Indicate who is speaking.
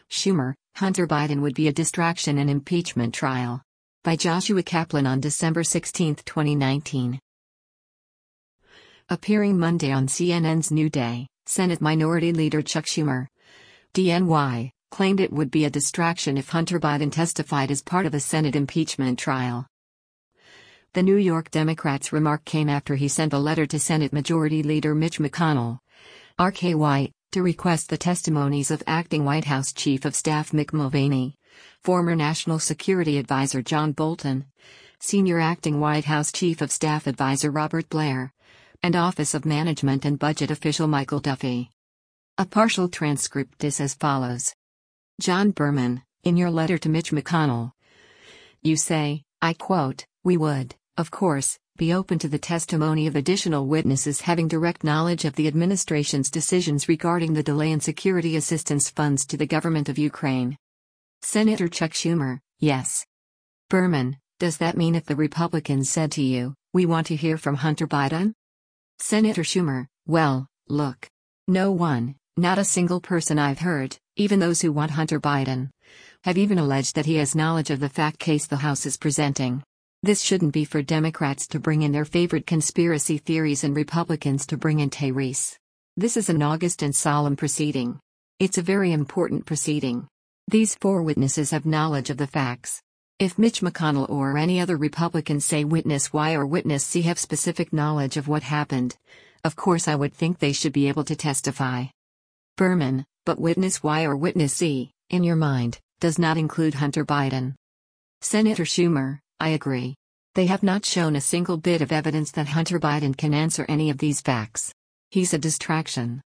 Speaker 1: Schumer, Hunter Biden would be a distraction in impeachment trial. By Joshua Kaplan on December 16, 2019. Appearing Monday on CNN's New Day, Senate Minority Leader Chuck Schumer, DNY, claimed it would be a distraction if Hunter Biden testified as part of a Senate impeachment trial. The New York Democrat's remark came after he sent a letter to Senate Majority Leader Mitch McConnell, RK, to request the testimonies of acting White House Chief of Staff Mick Mulvaney, former National Security Advisor John Bolton, senior acting White House Chief of Staff Advisor Robert Blair, and Office of Management and Budget official Michael Duffy. A partial transcript is as follows. John Berman, in your letter to Mitch McConnell, you say, I quote, "We would, of course, be open to the testimony of additional witnesses having direct knowledge of the administration's decisions regarding the delay in security assistance funds to the government of Ukraine." Senator Chuck Schumer, yes. Berman, does that mean if the Republicans said to you, "We want to hear from Hunter Biden"? Senator Schumer, well, look. No one, not a single person I've heard, even those who want Hunter Biden, have even alleged that he has knowledge of the fact case the House is presenting. This shouldn't be for Democrats to bring in their favorite conspiracy theories and Republicans to bring in Tyrese. This is an august and solemn proceeding. It's a very important proceeding. These four witnesses have knowledge of the facts. If Mitch McConnell or any other Republicans say witness Y or witness C have specific knowledge of what happened, of course I would think they should be able to testify. Berman, but witness Y or witness C, in your mind, does not include Hunter Biden. Senator Schumer, I agree. They have not shown a single bit of evidence that Hunter Biden can answer any of these facts. He's a distraction.